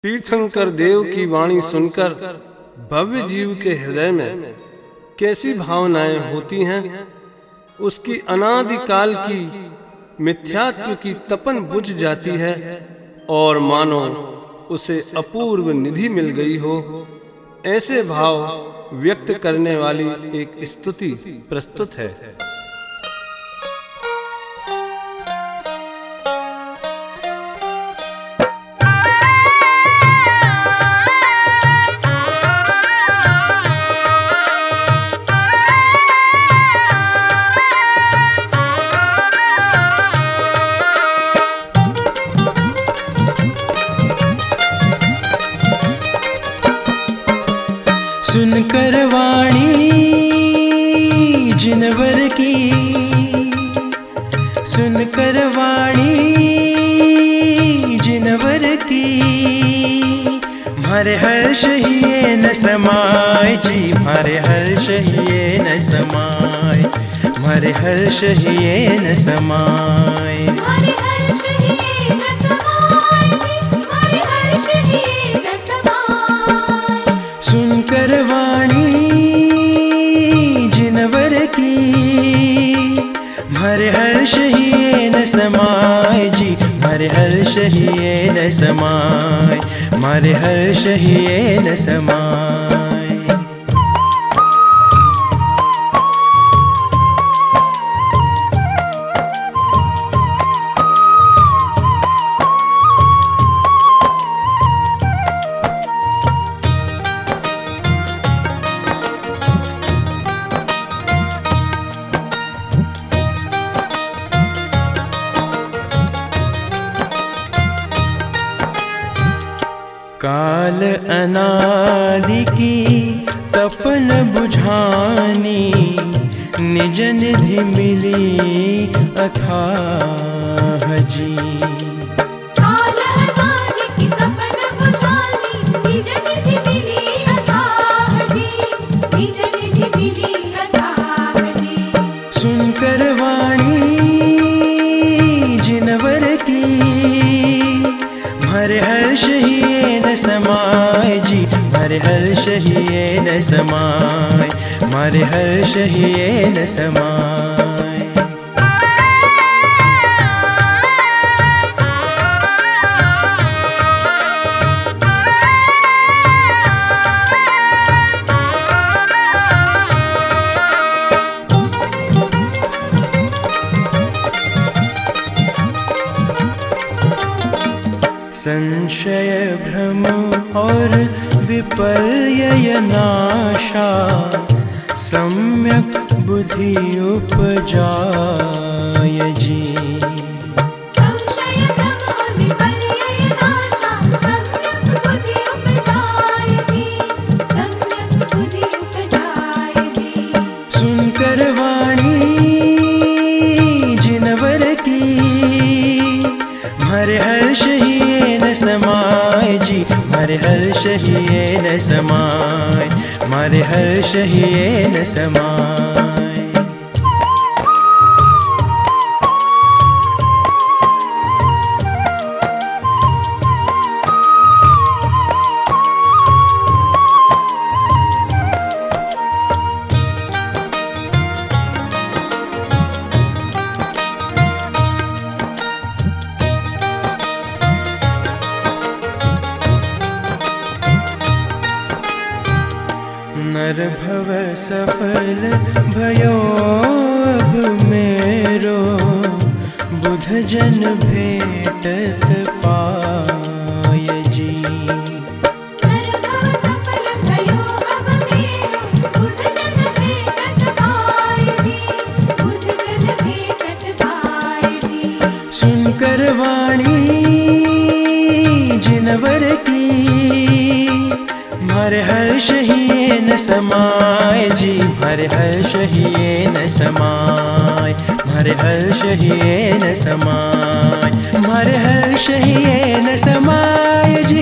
तीर्थंकर देव की वाणी सुनकर भव्य जीव के हृदय में कैसी भावनाएं होती हैं। उसकी अनादि काल की मिथ्यात्व की तपन बुझ जाती है और मानो उसे अपूर्व निधि मिल गई हो। ऐसे भाव व्यक्त करने वाली एक स्तुति प्रस्तुत है। सुनकर वाणी जिनवर की, सुनकर वाणी जिनवर की, मारे हर्ष हिये न समाय जी, मारे हर्ष हिये न समाय, मारे हर्ष हिये न समाय। सुनकर वाणी जिनवर की, मारे हर्ष हिये न समाय जी, मारे हर्ष हिये न समाय, मारे हर्ष हिये न समाय। काल अनादि की तपन बुझानी, निज निधि मिली अथाह जी। काल अनादि की तपन बुझानी, निज निधि मिली अथाह जी, निज निधि मिली अथाह जी। सुनकर वाणी जिनवर की, मारे हर्ष हिये न समाय जी, मारे हर्ष हिये न समाय, मारे हर्ष हिये न समाय। संशय भ्रम और विपर्यय नाशा, सम्यक बुद्धि उपजाय जी। संशय भ्रम और विपर्यय नाशा, सम्यक बुद्धि उपजाय जी, सम्यक बुद्धि उपजाय जी। सुनकर वाणी जिनवर की, मारे हर्ष हिये न समाय जी, मारे हर्ष हिये न समाय, मारे हर्ष हिये न समाय। नर भव सफल भयो अब मेरो, बुध जन भेटत पाय जी। नर भव सफल भयो अब मेरो, बुध जन भेटत पाय जी, बुध जन भेटत पाय जी। सुनकर वाणी जिनवर की, मारे हर्ष हिये न समाय जी, मारे हर्ष हिये न समाय, मारे हर्ष हिये न समाय, मारे हर्ष हिये न समाय जी।